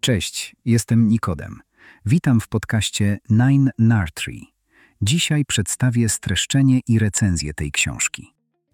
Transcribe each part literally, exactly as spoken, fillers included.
Cześć, jestem Nikodem. Witam w podcaście Nine Nartree. Dzisiaj przedstawię streszczenie i recenzję tej książki.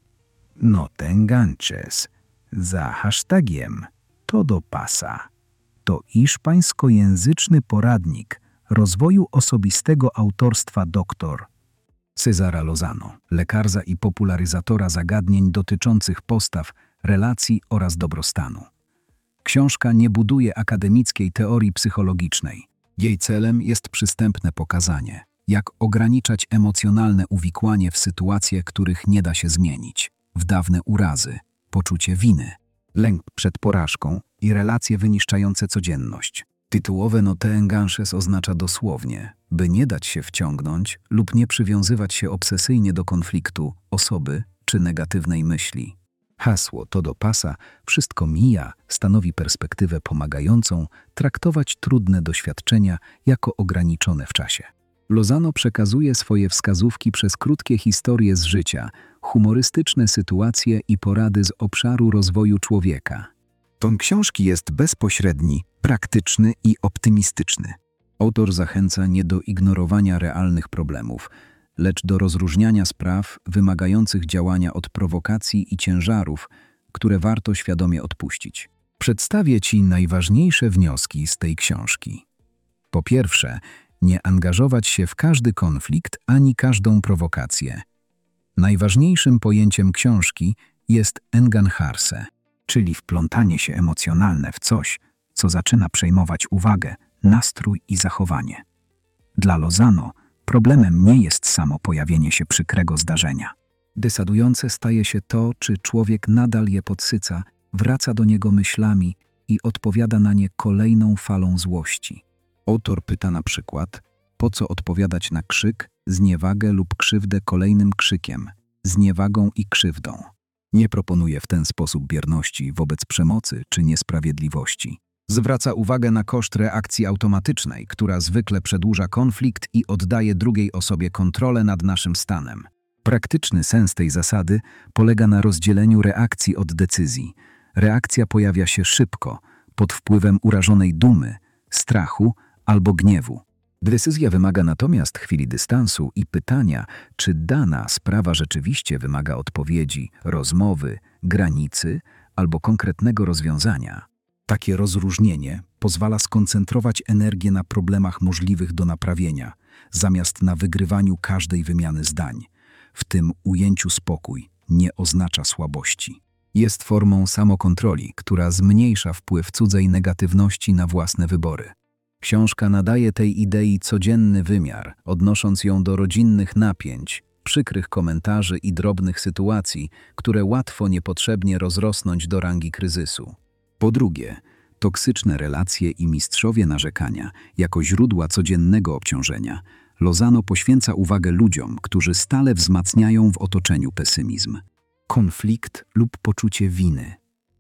No te enganches za hashtagiem Todo pasa. To hiszpańskojęzyczny poradnik rozwoju osobistego autorstwa dr Cezara Lozano, lekarza i popularyzatora zagadnień dotyczących postaw, relacji oraz dobrostanu. Książka nie buduje akademickiej teorii psychologicznej. Jej celem jest przystępne pokazanie, jak ograniczać emocjonalne uwikłanie w sytuacje, których nie da się zmienić, w dawne urazy, poczucie winy, lęk przed porażką i relacje wyniszczające codzienność. Tytułowe no te enganches oznacza dosłownie, by nie dać się wciągnąć lub nie przywiązywać się obsesyjnie do konfliktu, osoby czy negatywnej myśli. Hasło Todo pasa, wszystko mija, stanowi perspektywę pomagającą traktować trudne doświadczenia jako ograniczone w czasie. Lozano przekazuje swoje wskazówki przez krótkie historie z życia, humorystyczne sytuacje i porady z obszaru rozwoju człowieka. Ton książki jest bezpośredni, praktyczny i optymistyczny. Autor zachęca nie do ignorowania realnych problemów, lecz do rozróżniania spraw wymagających działania od prowokacji i ciężarów, które warto świadomie odpuścić. Przedstawię Ci najważniejsze wnioski z tej książki. Po pierwsze, nie angażować się w każdy konflikt ani każdą prowokację. Najważniejszym pojęciem książki jest enganjarse, czyli wplątanie się emocjonalne w coś, co zaczyna przejmować uwagę, nastrój i zachowanie. Dla Lozano problemem nie jest samo pojawienie się przykrego zdarzenia. Decydujące staje się to, czy człowiek nadal je podsyca, wraca do niego myślami i odpowiada na nie kolejną falą złości. Autor pyta na przykład, po co odpowiadać na krzyk, zniewagę lub krzywdę kolejnym krzykiem, zniewagą i krzywdą. Nie proponuje w ten sposób bierności wobec przemocy czy niesprawiedliwości. Zwraca uwagę na koszt reakcji automatycznej, która zwykle przedłuża konflikt i oddaje drugiej osobie kontrolę nad naszym stanem. Praktyczny sens tej zasady polega na rozdzieleniu reakcji od decyzji. Reakcja pojawia się szybko, pod wpływem urażonej dumy, strachu albo gniewu. Decyzja wymaga natomiast chwili dystansu i pytania, czy dana sprawa rzeczywiście wymaga odpowiedzi, rozmowy, granicy albo konkretnego rozwiązania. Takie rozróżnienie pozwala skoncentrować energię na problemach możliwych do naprawienia, zamiast na wygrywaniu każdej wymiany zdań. W tym ujęciu spokój nie oznacza słabości. Jest formą samokontroli, która zmniejsza wpływ cudzej negatywności na własne wybory. Książka nadaje tej idei codzienny wymiar, odnosząc ją do rodzinnych napięć, przykrych komentarzy i drobnych sytuacji, które łatwo niepotrzebnie rozrosnąć do rangi kryzysu. Po drugie, toksyczne relacje i mistrzowie narzekania jako źródła codziennego obciążenia. Lozano poświęca uwagę ludziom, którzy stale wzmacniają w otoczeniu pesymizm, konflikt lub poczucie winy.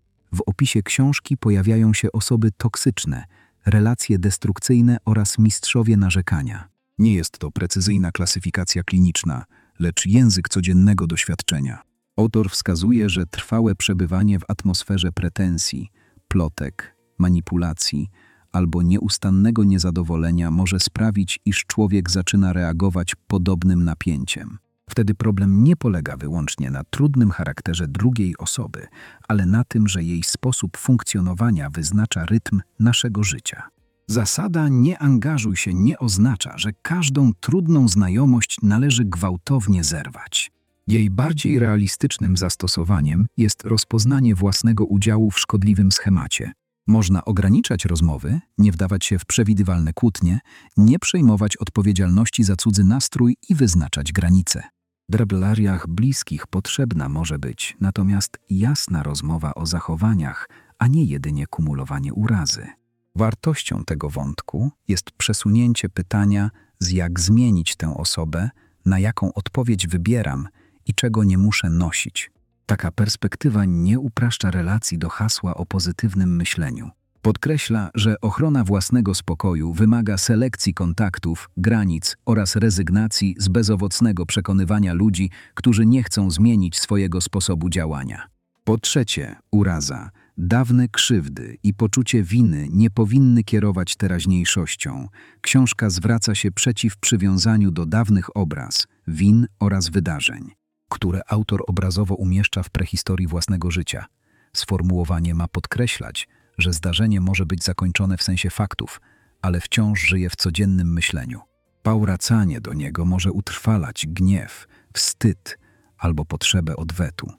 W opisie książki pojawiają się osoby toksyczne, relacje destrukcyjne oraz mistrzowie narzekania. Nie jest to precyzyjna klasyfikacja kliniczna, lecz język codziennego doświadczenia. Autor wskazuje, że trwałe przebywanie w atmosferze pretensji, plotek, manipulacji albo nieustannego niezadowolenia może sprawić, iż człowiek zaczyna reagować podobnym napięciem. Wtedy problem nie polega wyłącznie na trudnym charakterze drugiej osoby, ale na tym, że jej sposób funkcjonowania wyznacza rytm naszego życia. Zasada nie angażuj się nie oznacza, że każdą trudną znajomość należy gwałtownie zerwać. Jej bardziej realistycznym zastosowaniem jest rozpoznanie własnego udziału w szkodliwym schemacie. Można ograniczać rozmowy, nie wdawać się w przewidywalne kłótnie, nie przejmować odpowiedzialności za cudzy nastrój i wyznaczać granice. W relacjach bliskich potrzebna może być natomiast jasna rozmowa o zachowaniach, a nie jedynie kumulowanie urazy. Wartością tego wątku jest przesunięcie pytania z jak zmienić tę osobę, na jaką odpowiedź wybieram i czego nie muszę nosić. Taka perspektywa nie upraszcza relacji do hasła o pozytywnym myśleniu. Podkreśla, że ochrona własnego spokoju wymaga selekcji kontaktów, granic oraz rezygnacji z bezowocnego przekonywania ludzi, którzy nie chcą zmienić swojego sposobu działania. Po trzecie, uraza, Dawne krzywdy i poczucie winy nie powinny kierować teraźniejszością. Książka zwraca się przeciw przywiązaniu do dawnych obraz, win oraz wydarzeń, które autor obrazowo umieszcza w prehistorii własnego życia. Sformułowanie ma podkreślać, że zdarzenie może być zakończone w sensie faktów, ale wciąż żyje w codziennym myśleniu. Powracanie do niego może utrwalać gniew, wstyd albo potrzebę odwetu.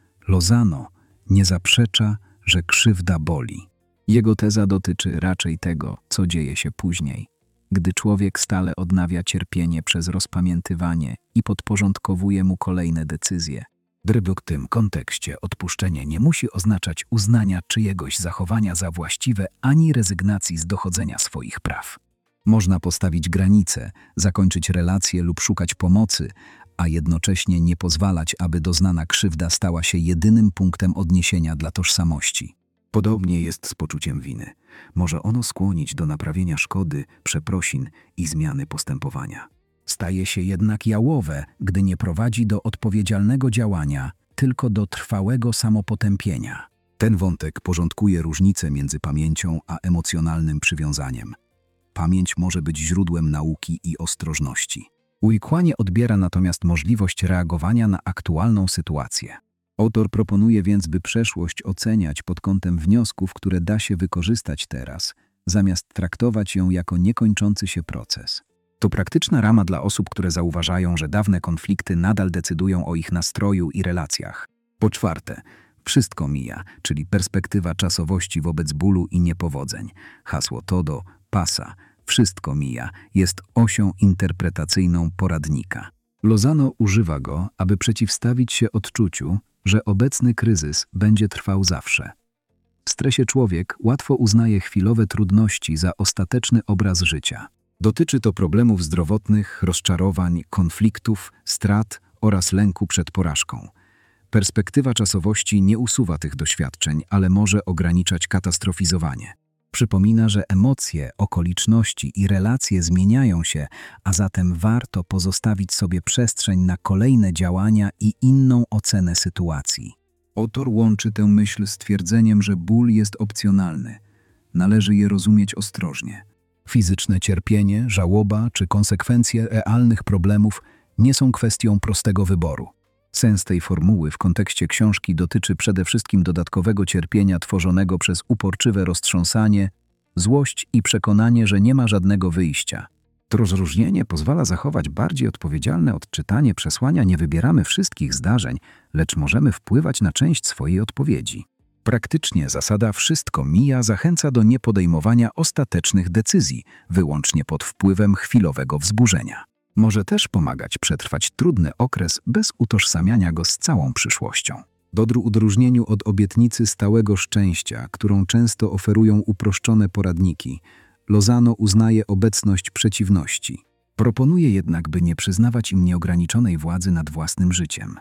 Lozano nie zaprzecza, że krzywda boli. Jego teza dotyczy raczej tego, co dzieje się później, gdy człowiek stale odnawia cierpienie przez rozpamiętywanie i podporządkowuje mu kolejne decyzje. W tym kontekście odpuszczenie nie musi oznaczać uznania czyjegoś zachowania za właściwe ani rezygnacji z dochodzenia swoich praw. Można postawić granice, zakończyć relacje lub szukać pomocy, a jednocześnie nie pozwalać, aby doznana krzywda stała się jedynym punktem odniesienia dla tożsamości. Podobnie jest z poczuciem winy. Może ono skłonić do naprawienia szkody, przeprosin i zmiany postępowania. Staje się jednak jałowe, gdy nie prowadzi do odpowiedzialnego działania, tylko do trwałego samopotępienia. Ten wątek porządkuje różnicę między pamięcią a emocjonalnym przywiązaniem. Pamięć może być źródłem nauki i ostrożności. Uwikłanie odbiera natomiast możliwość reagowania na aktualną sytuację. Autor proponuje więc, by przeszłość oceniać pod kątem wniosków, które da się wykorzystać teraz, zamiast traktować ją jako niekończący się proces. To praktyczna rama dla osób, które zauważają, że dawne konflikty nadal decydują o ich nastroju i relacjach. Po czwarte, wszystko mija, czyli perspektywa czasowości wobec bólu i niepowodzeń. Hasło Todo Pasa, wszystko mija, jest osią interpretacyjną poradnika. Lozano używa go, aby przeciwstawić się odczuciu, że obecny kryzys będzie trwał zawsze. W stresie człowiek łatwo uznaje chwilowe trudności za ostateczny obraz życia. Dotyczy to problemów zdrowotnych, rozczarowań, konfliktów, strat oraz lęku przed porażką. Perspektywa czasowości nie usuwa tych doświadczeń, ale może ograniczać katastrofizowanie. Przypomina, że emocje, okoliczności i relacje zmieniają się, a zatem warto pozostawić sobie przestrzeń na kolejne działania i inną ocenę sytuacji. Autor łączy tę myśl z twierdzeniem, że ból jest opcjonalny. Należy je rozumieć ostrożnie. Fizyczne cierpienie, żałoba czy konsekwencje realnych problemów nie są kwestią prostego wyboru. Sens tej formuły w kontekście książki dotyczy przede wszystkim dodatkowego cierpienia tworzonego przez uporczywe roztrząsanie, złość i przekonanie, że nie ma żadnego wyjścia. To rozróżnienie pozwala zachować bardziej odpowiedzialne odczytanie przesłania. Nie wybieramy wszystkich zdarzeń, lecz możemy wpływać na część swojej odpowiedzi. Praktycznie zasada wszystko mija zachęca do niepodejmowania ostatecznych decyzji, wyłącznie pod wpływem chwilowego wzburzenia. Może też pomagać przetrwać trudny okres bez utożsamiania go z całą przyszłością. W odróżnieniu od obietnicy stałego szczęścia, którą często oferują uproszczone poradniki, Lozano uznaje obecność przeciwności. Proponuje jednak, by nie przyznawać im nieograniczonej władzy nad własnym życiem.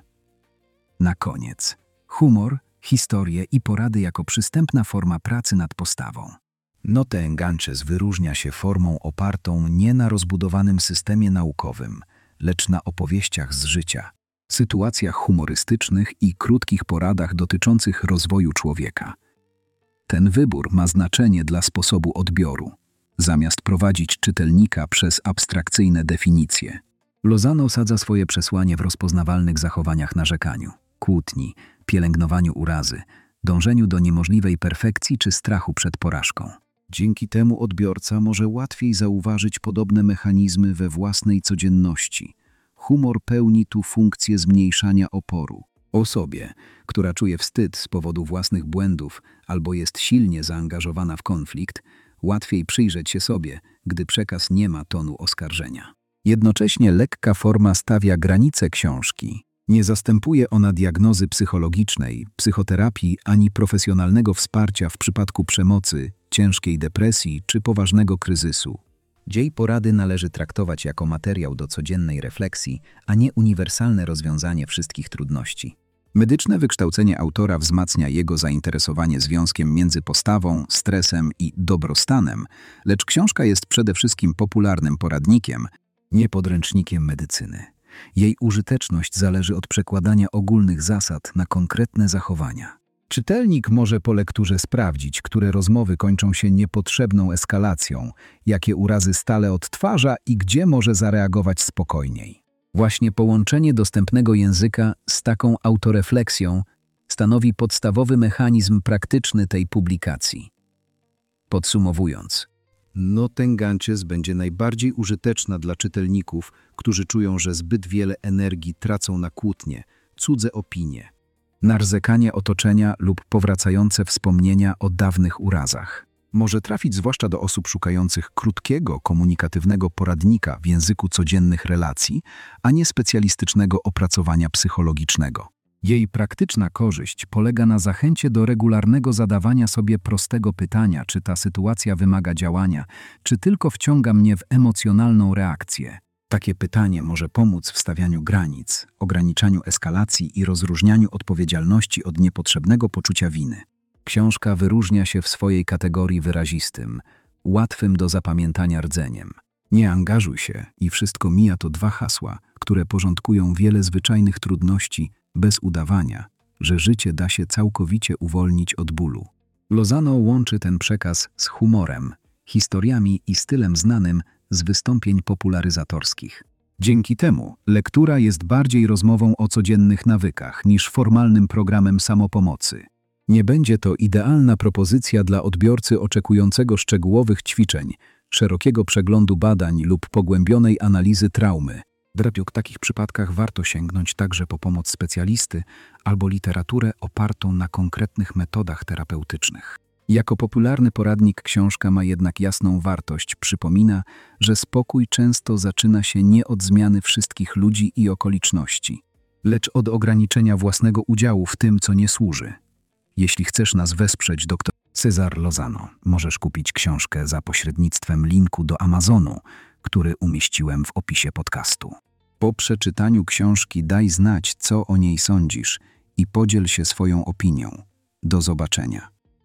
Na koniec, humor, historie i porady jako przystępna forma pracy nad postawą. No Enganches wyróżnia się formą opartą nie na rozbudowanym systemie naukowym, lecz na opowieściach z życia, sytuacjach humorystycznych i krótkich poradach dotyczących rozwoju człowieka. Ten wybór ma znaczenie dla sposobu odbioru, zamiast prowadzić czytelnika przez abstrakcyjne definicje. Lozano sadza swoje przesłanie w rozpoznawalnych zachowaniach narzekaniu, kłótni, pielęgnowaniu urazy, dążeniu do niemożliwej perfekcji czy strachu przed porażką. Dzięki temu odbiorca może łatwiej zauważyć podobne mechanizmy we własnej codzienności. Humor pełni tu funkcję zmniejszania oporu. Osobie, która czuje wstyd z powodu własnych błędów albo jest silnie zaangażowana w konflikt, łatwiej przyjrzeć się sobie, gdy przekaz nie ma tonu oskarżenia. Jednocześnie lekka forma stawia granice książki. Nie zastępuje ona diagnozy psychologicznej, psychoterapii ani profesjonalnego wsparcia w przypadku przemocy, ciężkiej depresji czy poważnego kryzysu. Dziej porady należy traktować jako materiał do codziennej refleksji, a nie uniwersalne rozwiązanie wszystkich trudności. Medyczne wykształcenie autora wzmacnia jego zainteresowanie związkiem między postawą, stresem i dobrostanem, lecz książka jest przede wszystkim popularnym poradnikiem, nie podręcznikiem medycyny. Jej użyteczność zależy od przekładania ogólnych zasad na konkretne zachowania. Czytelnik może po lekturze sprawdzić, które rozmowy kończą się niepotrzebną eskalacją, jakie urazy stale odtwarza i gdzie może zareagować spokojniej. Właśnie połączenie dostępnego języka z taką autorefleksją stanowi podstawowy mechanizm praktyczny tej publikacji. Podsumowując, No ten Ganges będzie najbardziej użyteczna dla czytelników, którzy czują, że zbyt wiele energii tracą na kłótnie, cudze opinie, narzekanie otoczenia lub powracające wspomnienia o dawnych urazach. może trafić zwłaszcza do osób szukających krótkiego, komunikatywnego poradnika w języku codziennych relacji, a nie specjalistycznego opracowania psychologicznego. Jej praktyczna korzyść polega na zachęcie do regularnego zadawania sobie prostego pytania, czy ta sytuacja wymaga działania, czy tylko wciąga mnie w emocjonalną reakcję. Takie pytanie może pomóc w stawianiu granic, ograniczaniu eskalacji i rozróżnianiu odpowiedzialności od niepotrzebnego poczucia winy. Książka wyróżnia się w swojej kategorii wyrazistym, łatwym do zapamiętania rdzeniem. Nie angażuj się i wszystko mija to dwa hasła, które porządkują wiele zwyczajnych trudności bez udawania, że życie da się całkowicie uwolnić od bólu. Lozano łączy ten przekaz z humorem, historiami i stylem znanym z wystąpień popularyzatorskich. Dzięki temu lektura jest bardziej rozmową o codziennych nawykach niż formalnym programem samopomocy. Nie będzie to idealna propozycja dla odbiorcy oczekującego szczegółowych ćwiczeń, szerokiego przeglądu badań lub pogłębionej analizy traumy. W takich przypadkach warto sięgnąć także po pomoc specjalisty albo literaturę opartą na konkretnych metodach terapeutycznych. Jako popularny poradnik książka ma jednak jasną wartość. Przypomina, że spokój często zaczyna się nie od zmiany wszystkich ludzi i okoliczności, lecz od ograniczenia własnego udziału w tym, co nie służy. Jeśli chcesz nas wesprzeć, dr Cezar Lozano, możesz kupić książkę za pośrednictwem linku do Amazonu, który umieściłem w opisie podcastu. Po przeczytaniu książki daj znać, co o niej sądzisz i podziel się swoją opinią. Do zobaczenia.